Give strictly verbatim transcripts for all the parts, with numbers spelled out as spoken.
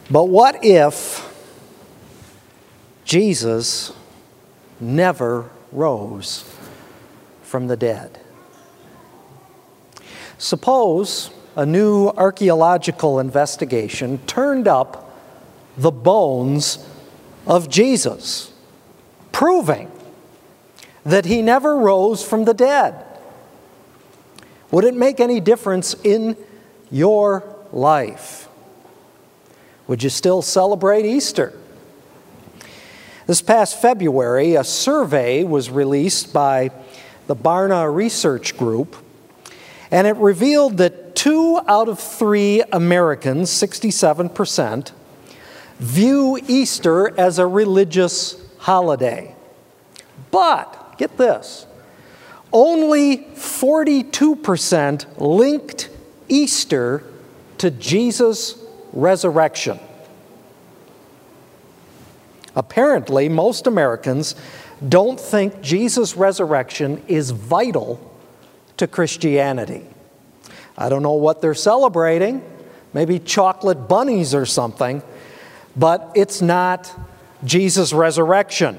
But what if Jesus never rose from the dead? Suppose a new archaeological investigation turned up the bones of Jesus, proving that he never rose from the dead. Would it make any difference in your life? Would you still celebrate Easter? This past February, a survey was released by the Barna Research Group, and it revealed that two out of three Americans, sixty-seven percent, view Easter as a religious holiday. But, get this, only forty-two percent linked Easter to Jesus' resurrection. Apparently, most Americans don't think Jesus' resurrection is vital to Christianity. I don't know what they're celebrating, maybe chocolate bunnies or something, but it's not Jesus' resurrection.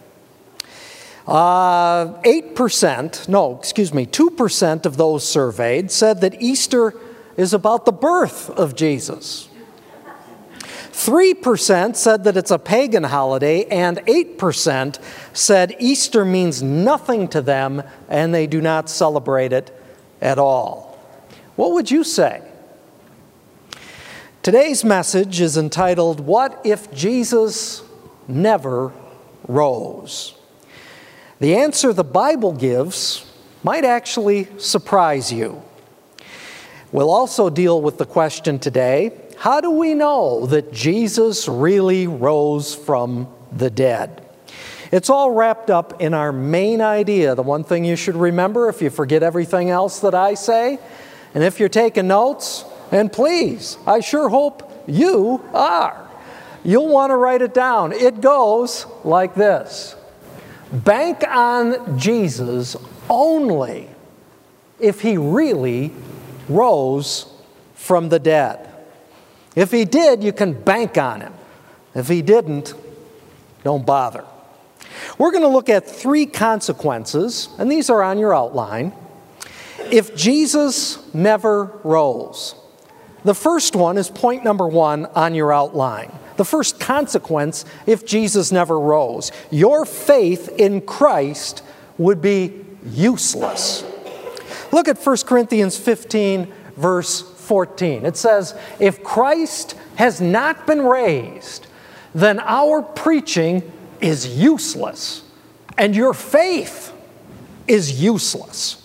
Uh, eight percent, no, excuse me, two percent of those surveyed said that Easter is about the birth of Jesus. three percent said that it's a pagan holiday, and eight percent said Easter means nothing to them and they do not celebrate it at all. What would you say? Today's message is entitled, What If Jesus Never Rose? The answer the Bible gives might actually surprise you. We'll also deal with the question today, how do we know that Jesus really rose from the dead? It's all wrapped up in our main idea, the one thing you should remember if you forget everything else that I say. And if you're taking notes, and please, I sure hope you are. You'll want to write it down. It goes like this. Bank on Jesus only if he really rose from the dead. If he did, you can bank on him. If he didn't, don't bother. We're going to look at three consequences, and these are on your outline, if Jesus never rose. The first one is point number one on your outline. The first consequence if Jesus never rose. Your faith in Christ would be useless. Look at First Corinthians fifteen, verse fourteen. It says, if Christ has not been raised, then our preaching is useless, and your faith is useless.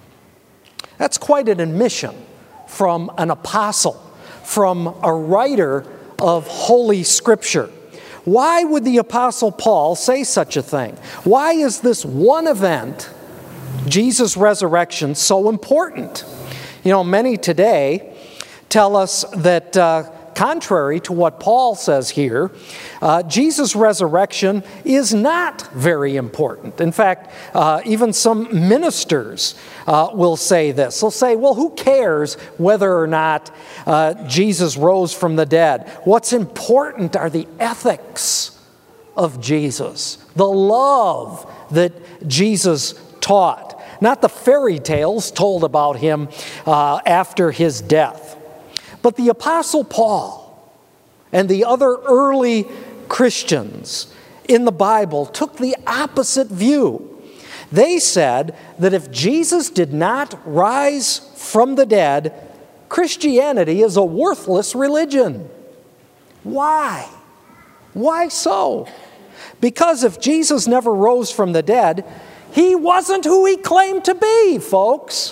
That's quite an admission from an apostle, from a writer of Holy Scripture. Why would the Apostle Paul say such a thing? Why is this one event, Jesus' resurrection, so important? You know, many today tell us that uh, contrary to what Paul says here, uh, Jesus' resurrection is not very important. In fact, uh, even some ministers uh, will say this. They'll say, well, who cares whether or not uh, Jesus rose from the dead? What's important are the ethics of Jesus, the love that Jesus taught, not the fairy tales told about him uh, after his death. But the Apostle Paul and the other early Christians in the Bible took the opposite view. They said that if Jesus did not rise from the dead, Christianity is a worthless religion. Why? Why so? Because if Jesus never rose from the dead, he wasn't who he claimed to be, folks.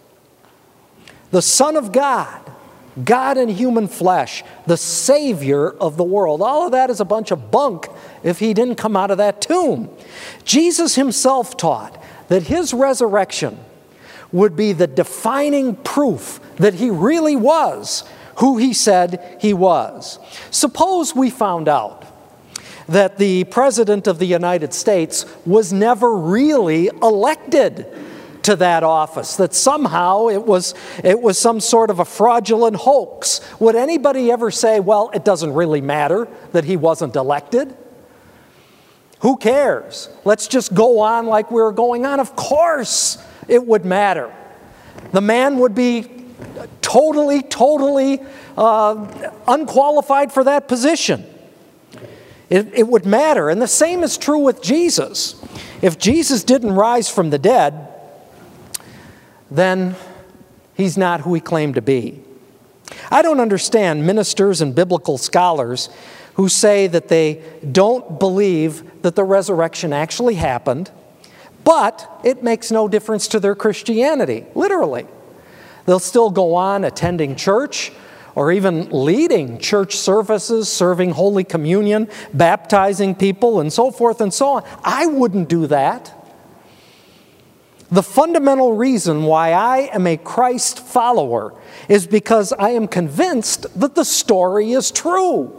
The Son of God, God in human flesh, the Savior of the world. All of that is a bunch of bunk if he didn't come out of that tomb. Jesus himself taught that his resurrection would be the defining proof that he really was who he said he was. Suppose we found out that the President of the United States was never really elected to that office, that somehow it was, it was some sort of a fraudulent hoax. Would anybody ever say, well, it doesn't really matter that he wasn't elected? Who cares? Let's just go on like we were going on. Of course it would matter. The man would be totally, totally uh, unqualified for that position. It, it would matter. And the same is true with Jesus. If Jesus didn't rise from the dead, then he's not who he claimed to be. I don't understand ministers and biblical scholars who say that they don't believe that the resurrection actually happened, but it makes no difference to their Christianity, literally. They'll still go on attending church or even leading church services, serving Holy Communion, baptizing people, and so forth and so on. I wouldn't do that. The fundamental reason why I am a Christ follower is because I am convinced that the story is true.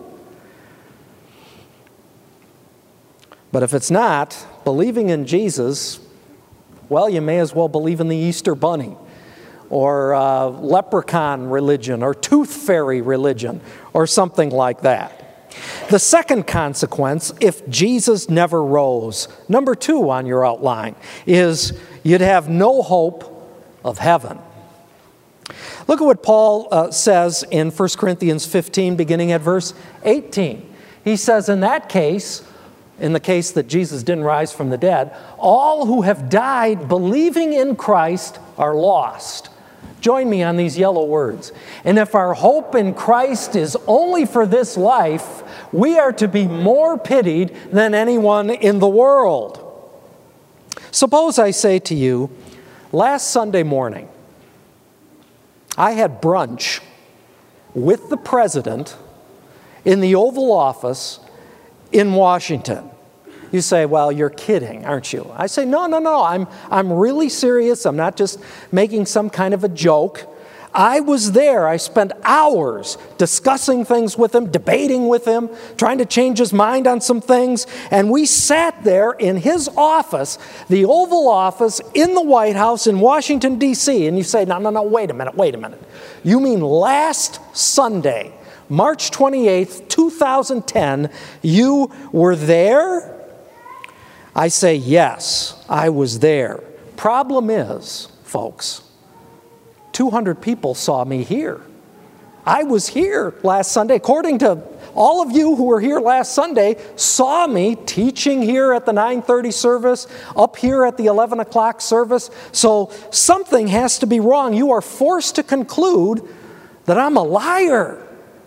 But if it's not, believing in Jesus, well, you may as well believe in the Easter Bunny, or uh, leprechaun religion, or tooth fairy religion, or something like that. The second consequence, if Jesus never rose, number two on your outline, is you'd have no hope of heaven. Look at what Paul uh, says in First Corinthians fifteen, beginning at verse eighteen. He says, in that case, in the case that Jesus didn't rise from the dead, all who have died believing in Christ are lost. Join me on these yellow words. And if our hope in Christ is only for this life, we are to be more pitied than anyone in the world. Suppose I say to you, last Sunday morning, I had brunch with the president in the Oval Office in Washington. You say, well, you're kidding, aren't you? I say, no, no, no, I'm, I'm really serious. I'm not just making some kind of a joke. I was there. I spent hours discussing things with him, debating with him, trying to change his mind on some things. And we sat there in his office, the Oval Office in the White House in Washington, D C And you say, no, no, no, wait a minute, wait a minute. You mean last Sunday, March twenty-eighth, two thousand ten, you were there? I say, yes, I was there. Problem is, folks, two hundred people saw me here. I was here last Sunday. According to all of you who were here last Sunday, saw me teaching here at the nine thirty service, up here at the eleven o'clock service. So something has to be wrong. You are forced to conclude that I'm a liar.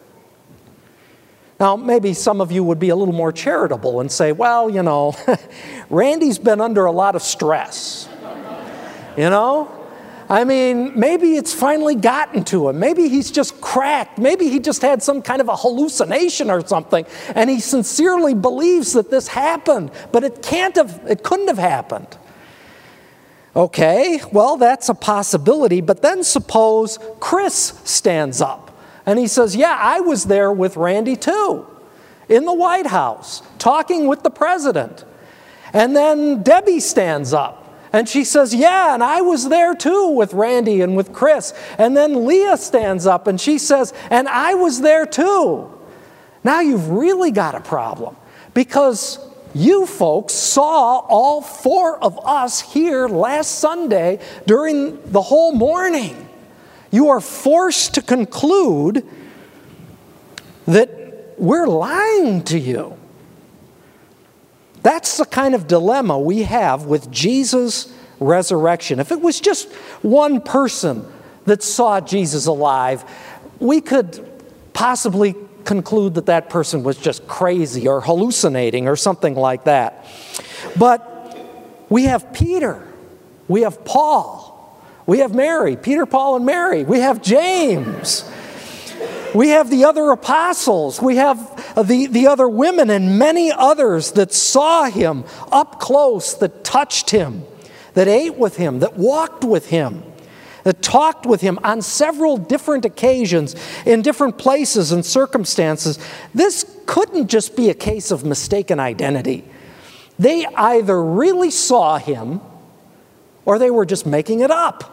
Now, maybe some of you would be a little more charitable and say, well, you know, Randy's been under a lot of stress. You know? I mean, maybe it's finally gotten to him. Maybe he's just cracked. Maybe he just had some kind of a hallucination or something, and he sincerely believes that this happened, but it can't have, it couldn't have happened. Okay, well, that's a possibility, but then suppose Chris stands up. And he says, yeah, I was there with Randy too, in the White House, talking with the president. And then Debbie stands up, and she says, yeah, and I was there too with Randy and with Chris. And then Leah stands up, and she says, and I was there too. Now you've really got a problem, because you folks saw all four of us here last Sunday during the whole morning. You are forced to conclude that we're lying to you. That's the kind of dilemma we have with Jesus' resurrection. If it was just one person that saw Jesus alive, we could possibly conclude that that person was just crazy or hallucinating or something like that. But we have Peter, we have Paul, we have Mary, Peter, Paul, and Mary. We have James. We have the other apostles. We have the, the other women and many others that saw him up close, that touched him, that ate with him, that walked with him, that talked with him on several different occasions in different places and circumstances. This couldn't just be a case of mistaken identity. They either really saw him, or they were just making it up.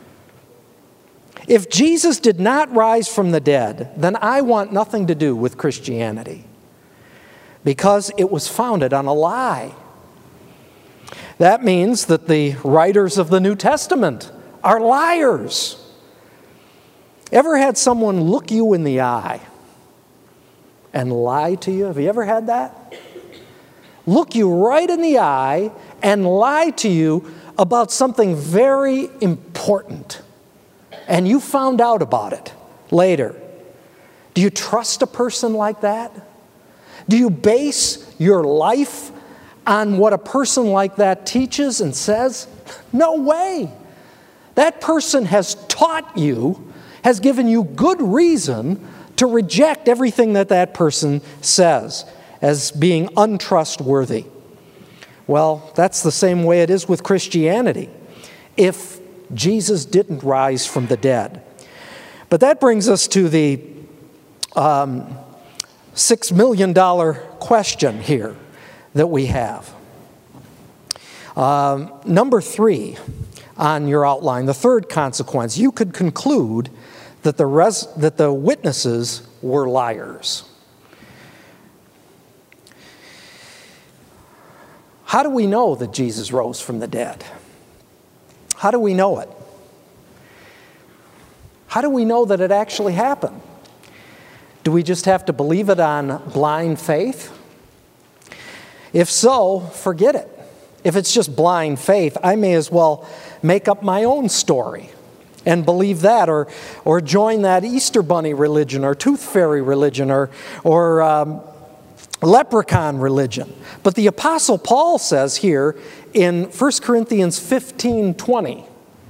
If Jesus did not rise from the dead, then I want nothing to do with Christianity, because it was founded on a lie. That means that the writers of the New Testament are liars. Ever had someone look you in the eye and lie to you? Have you ever had that? Look you right in the eye and lie to you about something very important, and you found out about it later. Do you trust a person like that? Do you base your life on what a person like that teaches and says? No way. That person has taught you, has given you good reason to reject everything that that person says as being untrustworthy. Well, that's the same way it is with Christianity, if Jesus didn't rise from the dead. But that brings us to the um, six million dollar question here that we have. Um, number three on your outline, the third consequence, you could conclude that the res- that the witnesses were liars. How do we know that Jesus rose from the dead? How do we know it? How do we know that it actually happened? Do we just have to believe it on blind faith? If so, forget it. If it's just blind faith, I may as well make up my own story and believe that, or or join that Easter Bunny religion, or Tooth Fairy religion, or or um, leprechaun religion. But the Apostle Paul says here in First Corinthians fifteen twenty,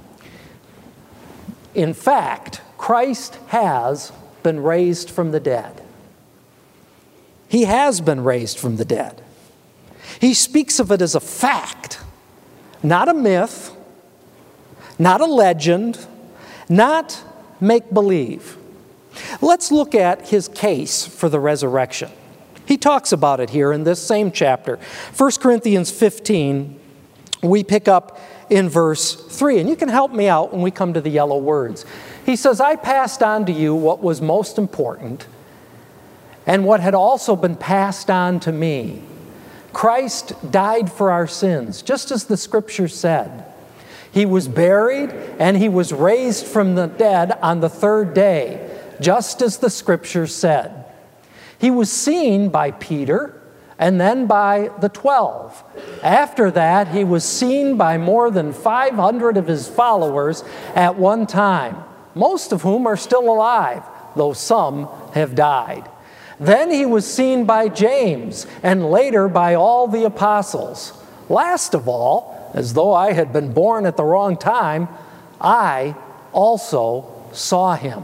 in fact, Christ has been raised from the dead. He has been raised from the dead. He speaks of it as a fact, not a myth, not a legend, not make-believe. Let's look at his case for the resurrection. He talks about it here in this same chapter. First Corinthians fifteen, we pick up in verse three. And you can help me out when we come to the yellow words. He says, I passed on to you what was most important and what had also been passed on to me. Christ died for our sins, just as the Scripture said. He was buried and he was raised from the dead on the third day, just as the Scripture said. He was seen by Peter and then by the twelve. After that, he was seen by more than five hundred of his followers at one time, most of whom are still alive, though some have died. Then he was seen by James, and later by all the apostles. Last of all, as though I had been born at the wrong time, I also saw him.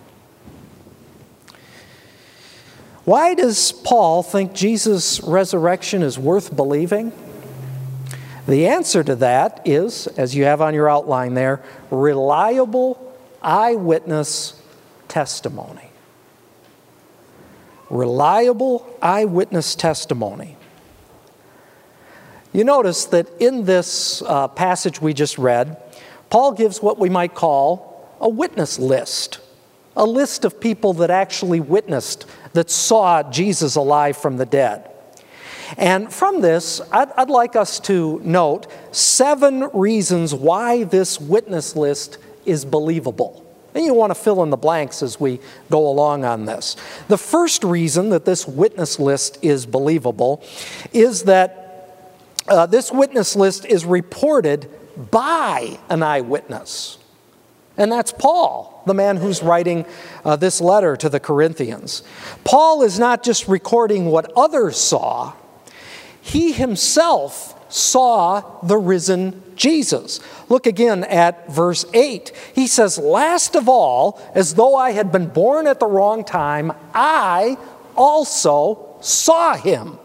Why does Paul think Jesus' resurrection is worth believing? The answer to that is, as you have on your outline there, reliable eyewitness testimony. Reliable eyewitness testimony. You notice that in this uh, passage we just read, Paul gives what we might call a witness list. A list of people that actually witnessed, that saw Jesus alive from the dead. And from this, I'd, I'd like us to note seven reasons why this witness list is believable. And you want to fill in the blanks as we go along on this. The first reason that this witness list is believable is that uh, this witness list is reported by an eyewitness. And that's Paul, the man who's writing uh, this letter to the Corinthians. Paul is not just recording what others saw. He himself saw the risen Jesus. Look again at verse eight. He says, last of all, as though I had been born at the wrong time, I also saw him.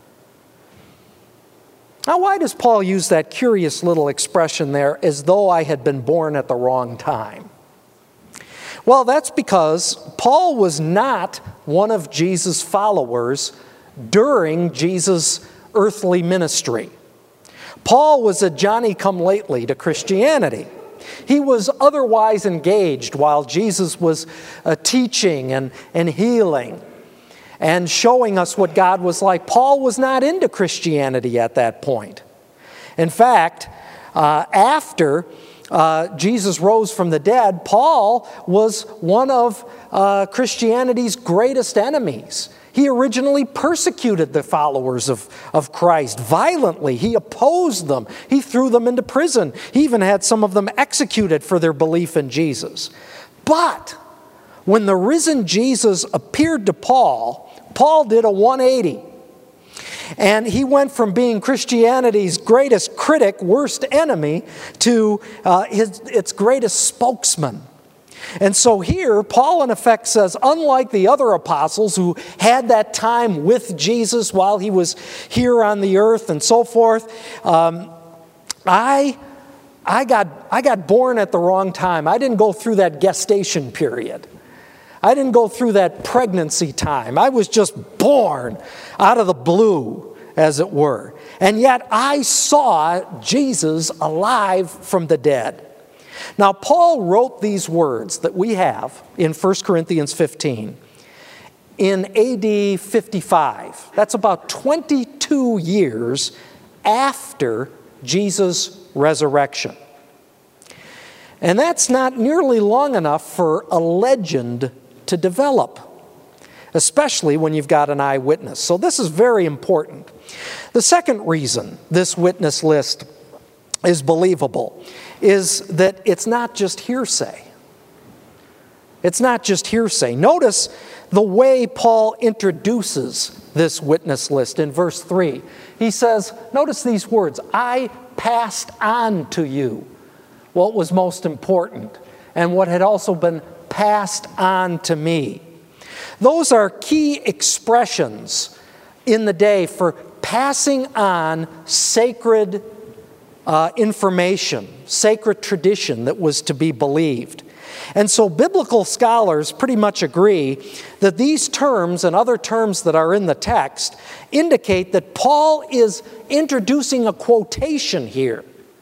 Now, why does Paul use that curious little expression there, as though I had been born at the wrong time? Well, that's because Paul was not one of Jesus' followers during Jesus' earthly ministry. Paul was a Johnny-come-lately to Christianity. He was otherwise engaged while Jesus was uh, teaching and, and healing and showing us what God was like. Paul was not into Christianity at that point. In fact, uh, after uh, Jesus rose from the dead, Paul was one of uh, Christianity's greatest enemies. He originally persecuted the followers of, of Christ violently. He opposed them. He threw them into prison. He even had some of them executed for their belief in Jesus. But when the risen Jesus appeared to Paul, Paul did a one eighty. And he went from being Christianity's greatest critic, worst enemy, to uh, his, its greatest spokesman. And so here, Paul in effect says, unlike the other apostles who had that time with Jesus while he was here on the earth and so forth, um, I, I, got, I got born at the wrong time. I didn't go through that gestation period. I didn't go through that pregnancy time. I was just born out of the blue, as it were. And yet I saw Jesus alive from the dead. Now, Paul wrote these words that we have in First Corinthians fifteen in A D fifty-five. That's about twenty-two years after Jesus' resurrection. And that's not nearly long enough for a legend to develop, especially when you've got an eyewitness. So this is very important. The second reason this witness list is believable is that it's not just hearsay. It's not just hearsay. Notice the way Paul introduces this witness list in verse three. He says, notice these words, I passed on to you what was most important and what had also been passed on to me. Those are key expressions in the day for passing on sacred Uh, information, sacred tradition that was to be believed. And so biblical scholars pretty much agree that these terms and other terms that are in the text indicate that Paul is introducing a quotation here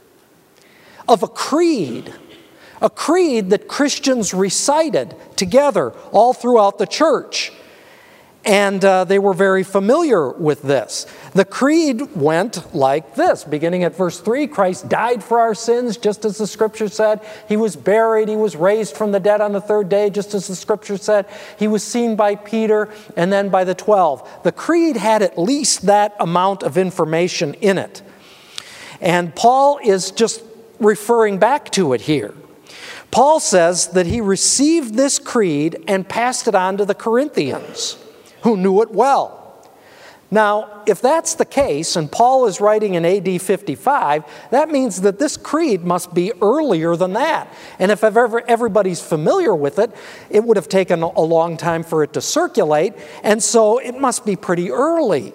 of a creed, a creed that Christians recited together all throughout the church. And uh, they were very familiar with this. The creed went like this, beginning at verse three, Christ died for our sins, just as the Scripture said. He was buried, he was raised from the dead on the third day, just as the Scripture said. He was seen by Peter and then by the twelve. The creed had at least that amount of information in it. And Paul is just referring back to it here. Paul says that he received this creed and passed it on to the Corinthians, who knew it well. Now, if that's the case, and Paul is writing in A D fifty-five, that means that this creed must be earlier than that. And if ever everybody's familiar with it, it would have taken a long time for it to circulate, and so it must be pretty early.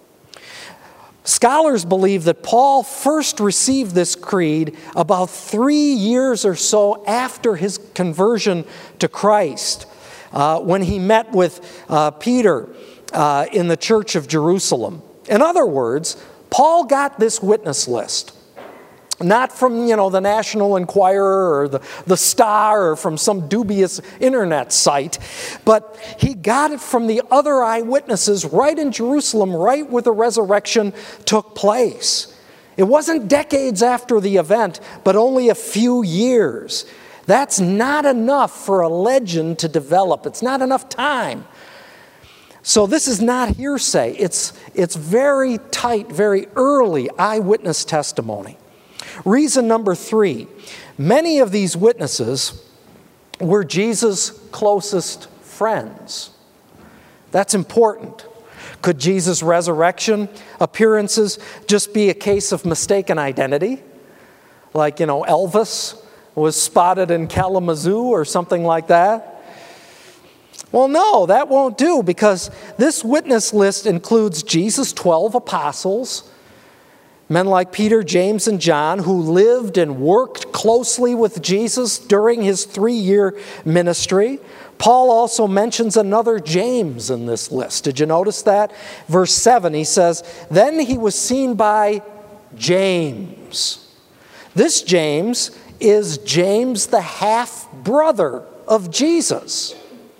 Scholars believe that Paul first received this creed about three years or so after his conversion to Christ. Uh, when he met with uh, Peter uh, in the church of Jerusalem. In other words, Paul got this witness list, not from, you know, the National Enquirer or the, the Star or from some dubious internet site, but he got it from the other eyewitnesses right in Jerusalem, right where the resurrection took place. It wasn't decades after the event, but only a few years. That's not enough for a legend to develop. It's not enough time. So this is not hearsay. It's, it's very tight, very early eyewitness testimony. Reason number three, many of these witnesses were Jesus' closest friends. That's important. Could Jesus' resurrection appearances just be a case of mistaken identity? Like, you know, Elvis was spotted in Kalamazoo or something like that? Well, no, that won't do, because this witness list includes Jesus' twelve apostles, men like Peter, James, and John, who lived and worked closely with Jesus during his three-year ministry. Paul also mentions another James in this list. Did you notice that? Verse seven, he says, "Then he was seen by James. This James is James, the half-brother of Jesus.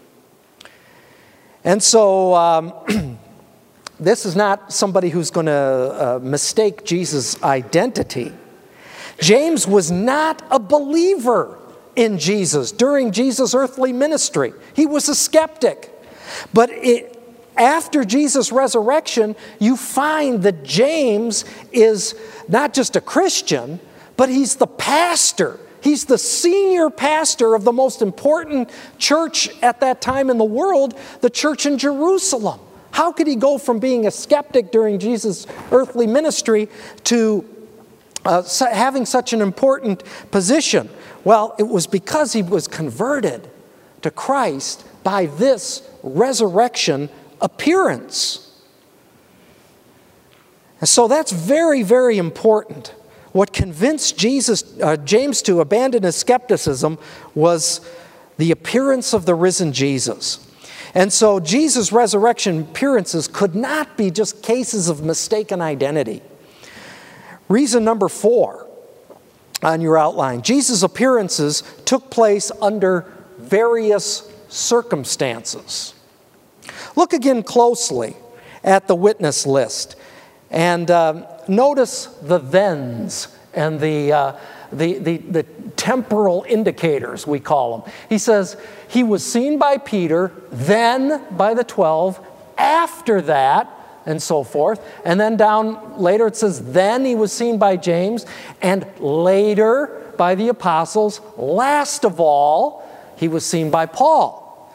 And so um, this is not somebody who's going to uh, mistake Jesus' identity. James was not a believer in Jesus during Jesus' earthly ministry. He was a skeptic. But it, after Jesus' resurrection, you find that James is not just a Christian, but he's the pastor. He's the senior pastor of the most important church at that time in the world, the church in Jerusalem. How could he go from being a skeptic during Jesus' earthly ministry to uh, having such an important position? Well, it was because he was converted to Christ by this resurrection appearance. And so that's very, very important. What convinced Jesus, uh, James to abandon his skepticism was the appearance of the risen Jesus. And so Jesus' resurrection appearances could not be just cases of mistaken identity. Reason number four on your outline. Jesus' appearances took place under various circumstances. Look again closely at the witness list and um, notice the thens and the, uh, the, the, the temporal indicators, we call them. He says, he was seen by Peter, then by the twelve, after that, and so forth. And then down later it says, then he was seen by James, and later by the apostles. Last of all, he was seen by Paul.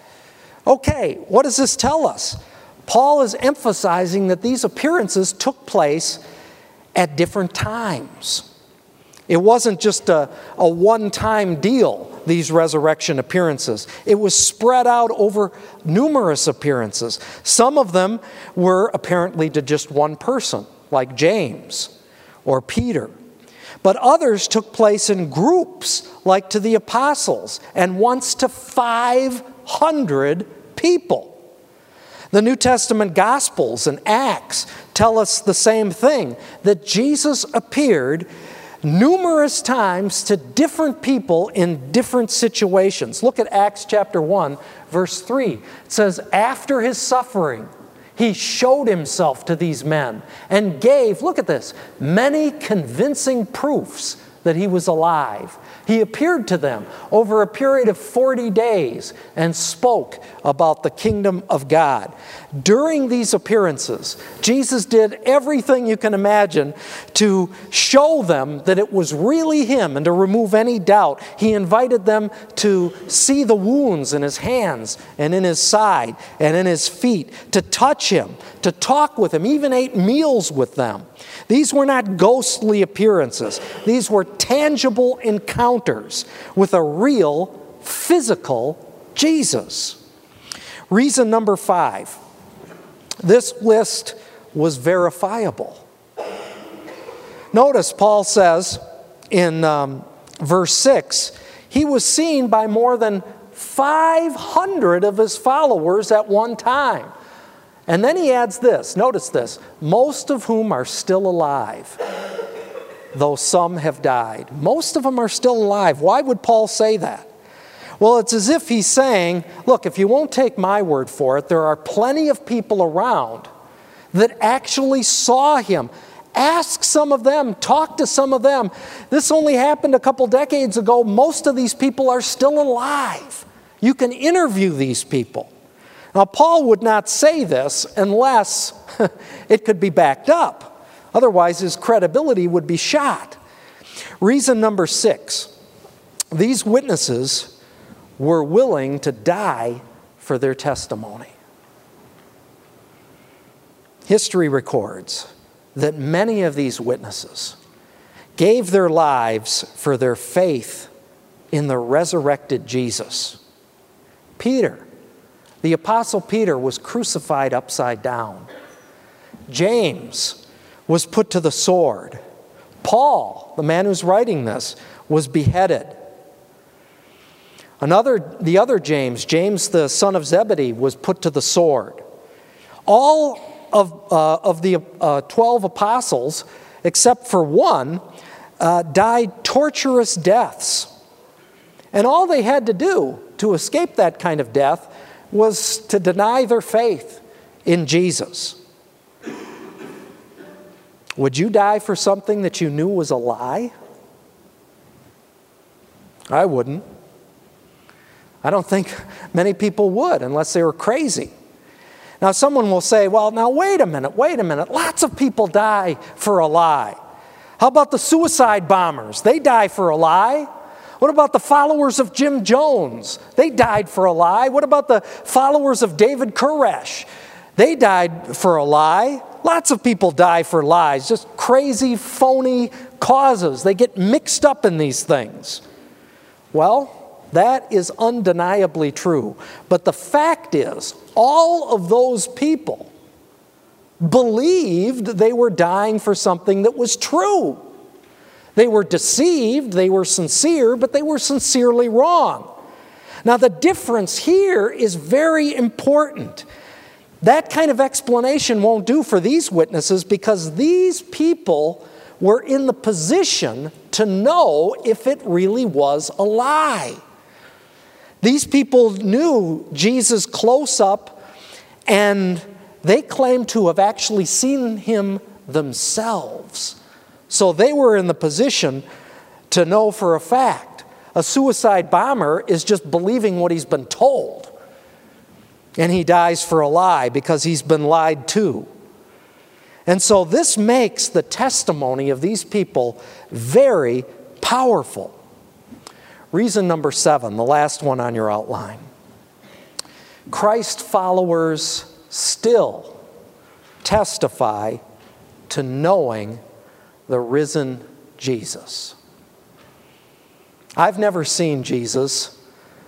Okay, what does this tell us? Paul is emphasizing that these appearances took place at different times. It wasn't just a, a one-time deal, these resurrection appearances. It was spread out over numerous appearances. Some of them were apparently to just one person, like James or Peter. But others took place in groups, like to the apostles, and once to five hundred people. The New Testament Gospels and Acts tell us the same thing, that Jesus appeared numerous times to different people in different situations. Look at Acts chapter one, verse three. It says, after his suffering, he showed himself to these men and gave, look at this, many convincing proofs that he was alive. He appeared to them over a period of forty days and spoke about the kingdom of God. During these appearances, Jesus did everything you can imagine to show them that it was really him and to remove any doubt. He invited them to see the wounds in his hands and in his side and in his feet, to touch him, to talk with him, even ate meals with them. These were not ghostly appearances. These were tangible encounters with a real, physical Jesus. Reason number five. This list was verifiable. Notice Paul says in um, verse six, he was seen by more than five hundred of his followers at one time. And then he adds this, notice this, most of whom are still alive, though some have died. Most of them are still alive. Why would Paul say that? Well, it's as if he's saying, look, if you won't take my word for it, there are plenty of people around that actually saw him. Ask some of them, talk to some of them. This only happened a couple decades ago. Most of these people are still alive. You can interview these people. Now, Paul would not say this unless it could be backed up. Otherwise, his credibility would be shot. Reason number six, these witnesses were willing to die for their testimony. History records that many of these witnesses gave their lives for their faith in the resurrected Jesus. Peter, the Apostle Peter, was crucified upside down. James was put to the sword. Paul, the man who's writing this, was beheaded. Another, the other James, James the son of Zebedee, was put to the sword. All of, uh, of the uh, twelve apostles, except for one, uh, died torturous deaths. And all they had to do to escape that kind of death was to deny their faith in Jesus. Would you die for something that you knew was a lie? I wouldn't. I don't think many people would unless they were crazy. Now someone will say, well, now wait a minute, wait a minute. Lots of people die for a lie. How about the suicide bombers? They die for a lie. What about the followers of Jim Jones? They died for a lie. What about the followers of David Koresh? They died for a lie. Lots of people die for lies, just crazy, phony causes. They get mixed up in these things. Well, that is undeniably true. But the fact is, all of those people believed they were dying for something that was true. They were deceived, they were sincere, but they were sincerely wrong. Now, the difference here is very important. That kind of explanation won't do for these witnesses because these people were in the position to know if it really was a lie. These people knew Jesus close up, and they claimed to have actually seen him themselves. So they were in the position to know for a fact. A suicide bomber is just believing what he's been told. And he dies for a lie because he's been lied to. And so this makes the testimony of these people very powerful. Reason number seven, the last one on your outline. Christ followers still testify to knowing the risen Jesus. I've never seen Jesus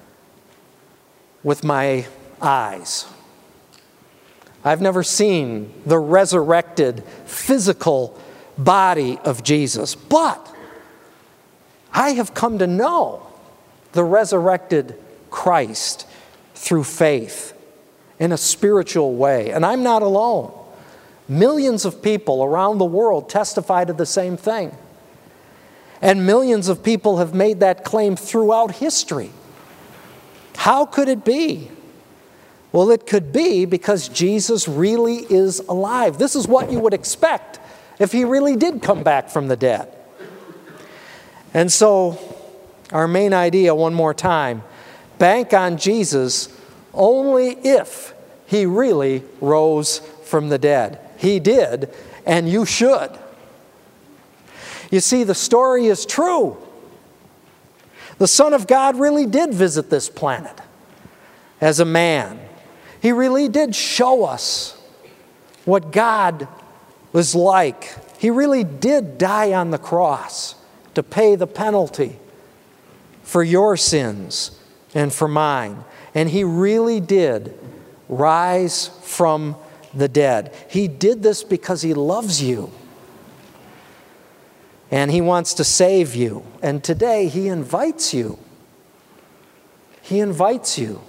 with my eyes. I've never seen the resurrected physical body of Jesus, but I have come to know the resurrected Christ through faith in a spiritual way. And I'm not alone. Millions of people around the world testify to the same thing. And millions of people have made that claim throughout history. How could it be? Well, it could be because Jesus really is alive. This is what you would expect if he really did come back from the dead. And so, our main idea one more time, bank on Jesus only if he really rose from the dead. He did, and you should. You see, the story is true. The Son of God really did visit this planet as a man. He really did show us what God was like. He really did die on the cross to pay the penalty for your sins and for mine. And he really did rise from the dead. He did this because he loves you. And he wants to save you. And today he invites you. He invites you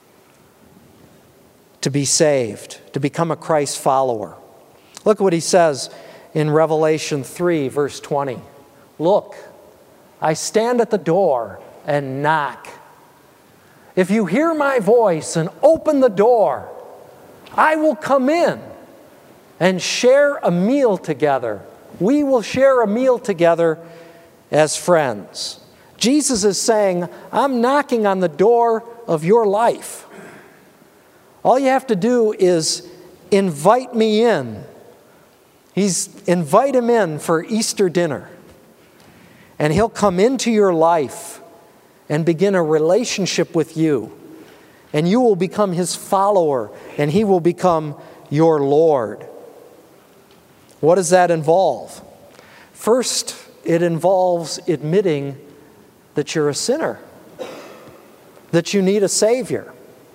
to be saved, to become a Christ follower. Look what he says in Revelation three, verse twenty. Look, I stand at the door and knock. If you hear my voice and open the door, I will come in and share a meal together. We will share a meal together as friends. Jesus is saying, I'm knocking on the door of your life. All you have to do is invite me in. He's invite him in for Easter dinner. And he'll come into your life and begin a relationship with you. And you will become his follower, and he will become your Lord. What does that involve? First, it involves admitting that you're a sinner, that you need a Savior.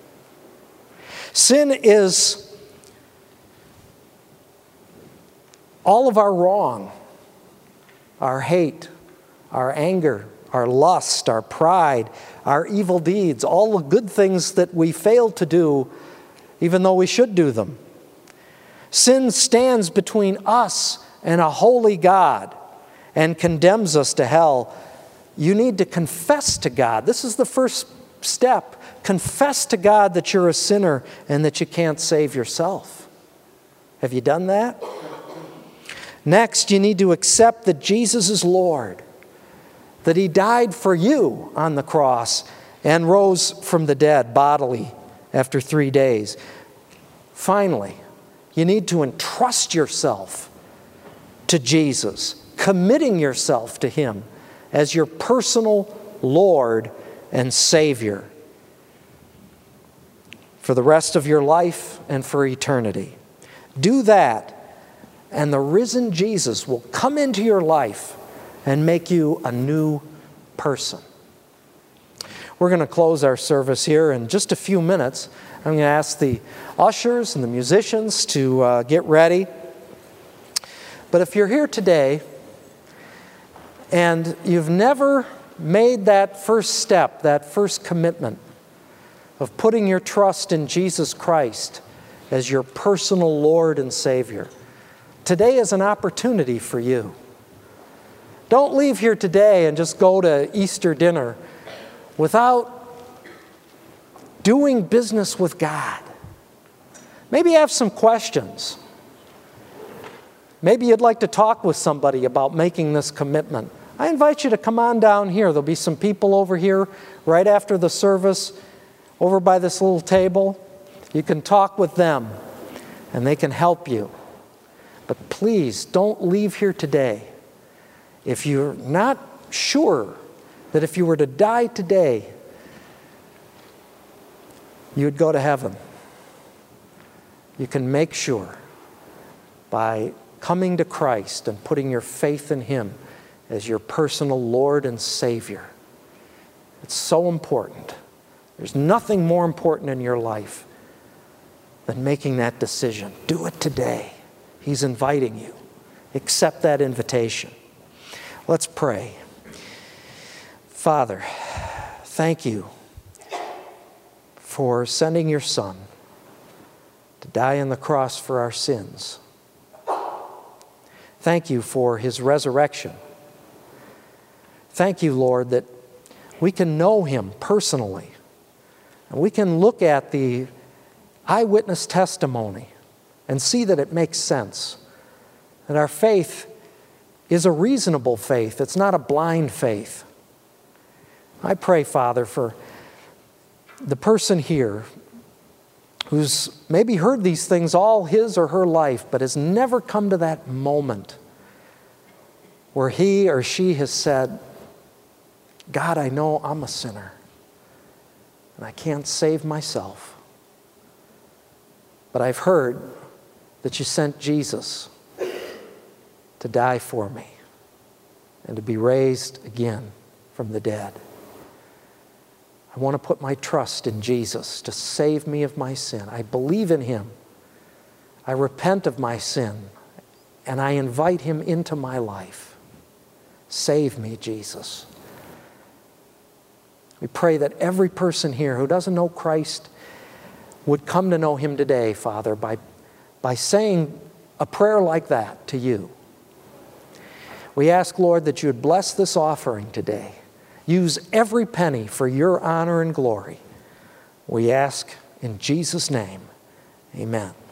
Sin is all of our wrong, our hate, our anger, our lust, our pride, our evil deeds, all the good things that we fail to do even though we should do them. Sin stands between us and a holy God and condemns us to hell, you need to confess to God. This is the first step. Confess to God that you're a sinner and that you can't save yourself. Have you done that? Next, you need to accept that Jesus is Lord, that He died for you on the cross and rose from the dead bodily after three days. Finally, you need to entrust yourself to Jesus, committing yourself to Him as your personal Lord and Savior for the rest of your life and for eternity. Do that, and the risen Jesus will come into your life and make you a new person. We're going to close our service here in just a few minutes. I'm going to ask the ushers and the musicians to uh, get ready. But if you're here today and you've never made that first step, that first commitment of putting your trust in Jesus Christ as your personal Lord and Savior, today is an opportunity for you. Don't leave here today and just go to Easter dinner without doing business with God. Maybe you have some questions. Maybe you'd like to talk with somebody about making this commitment. I invite you to come on down here. There'll be some people over here right after the service, over by this little table. You can talk with them, and they can help you. But please don't leave here today if you're not sure that if you were to die today, you would go to heaven. You can make sure by coming to Christ and putting your faith in Him as your personal Lord and Savior. It's so important. There's nothing more important in your life than making that decision. Do it today. He's inviting you. Accept that invitation. Let's pray. Father, thank you for sending your Son to die on the cross for our sins. Thank you for His resurrection. Thank you, Lord, that we can know Him personally. And we can look at the eyewitness testimony and see that it makes sense. That our faith is a reasonable faith. It's not a blind faith. I pray, Father, for the person here who's maybe heard these things all his or her life, but has never come to that moment where he or she has said, God, I know I'm a sinner, and I can't save myself. But I've heard that you sent Jesus to die for me and to be raised again from the dead. I want to put my trust in Jesus to save me of my sin. I believe in Him. I repent of my sin, and I invite Him into my life. Save me, Jesus. We pray that every person here who doesn't know Christ would come to know Him today, Father, by, by saying a prayer like that to you. We ask, Lord, that you would bless this offering today. Use every penny for your honor and glory. We ask in Jesus' name, amen.